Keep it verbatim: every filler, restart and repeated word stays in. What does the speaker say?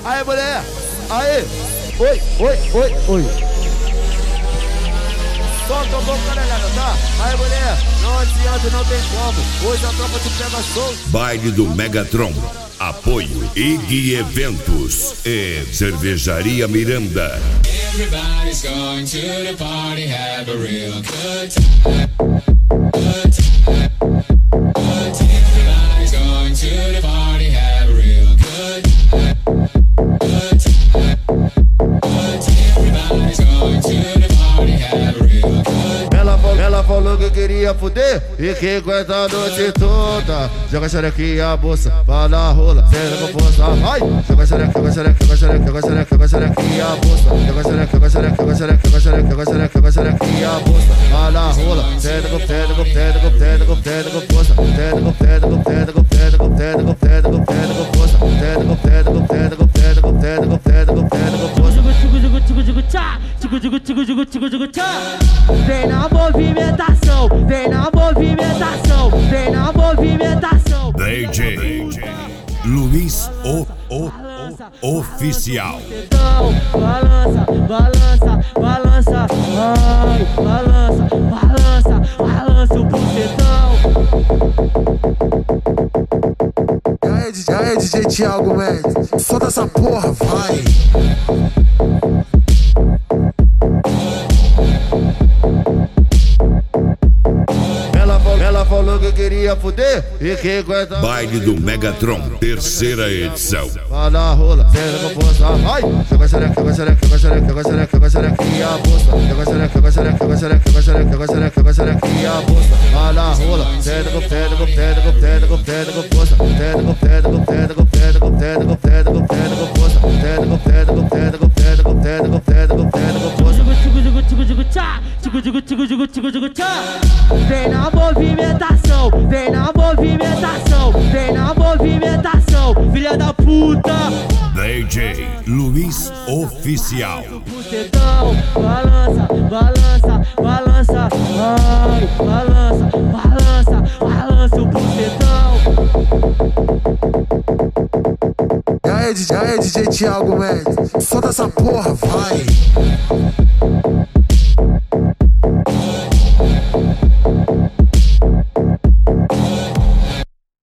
Aí, mulher. Aí. Oi, oi, oi, oi. Solta a boca, negada, tá? Aí, mulher. Não adianta, não tem como. Hoje a tropa te pega solto. Baile do Megatron. Apoio I G Eventos e Cervejaria Miranda. Everybody's going to the party, have a real good time. Good time. Good time. Everybody's going to the party, have a real good time. Good time. Good time. Everybody's going to the party, have a real good time. Ela falou, ela falou que queria fuder e que aguenta a noite toda. Joga xerequinha a bolsa, fala a rola, cena com força. Ai, joga xereca, joga xereca, joga xereca, joga xereca, joga xerequinha a bolsa. Joga xereca, joga xereca, joga xereca, joga xereca, joga xereca, joga xerequinha a bolsa. Fala a rola, cena com cena com cena com cena com cena com força. Cena com cena com cena com cena com cena com cena com cena com força. Cena com cena com cena com cena com cena com cena com cena com força. Tico, tico, tico, tico, tico, tico, tchá. Vem na movimentação, vem na movimentação, vem na movimentação. D J Luiz o, o, o Oficial. Balança, balança, balança, ai, balança, balança, balança o bucetão. E aí, D J, aí, D J Thiago Mendes, solta essa porra, vai. Ela falou que queria fuder e que aguenta. Baile do Megatron, terceira edição. Fala a rola, cena com força. Ai, joga xereca, joga xereca, joga xereca, joga xereca, joga xerequinha a bolsa. Joga xereca, joga xereca, joga xereca, joga xereca, joga xereca, joga xerequinha a bolsa. Fala a rola, cena com cena com cena com cena com cena com força. Cena com cena com cena com cena com cena com cena com cena com força. Cena com cena com cena com cena com cena com cena com cena com força. Tico, tico, tico, tico, tchá. Tico, tico, tico, tico, tico, tico, tchá. Vem na movimentação, vem na movimentação, vem na movimentação, filha da puta. D J Luiz Oficial. Bucetão, balança, balança, balança, ai, balança, balança, balança o bucetão. E aí, D J, aí, D J Thiago Mendes, solta essa porra, vai.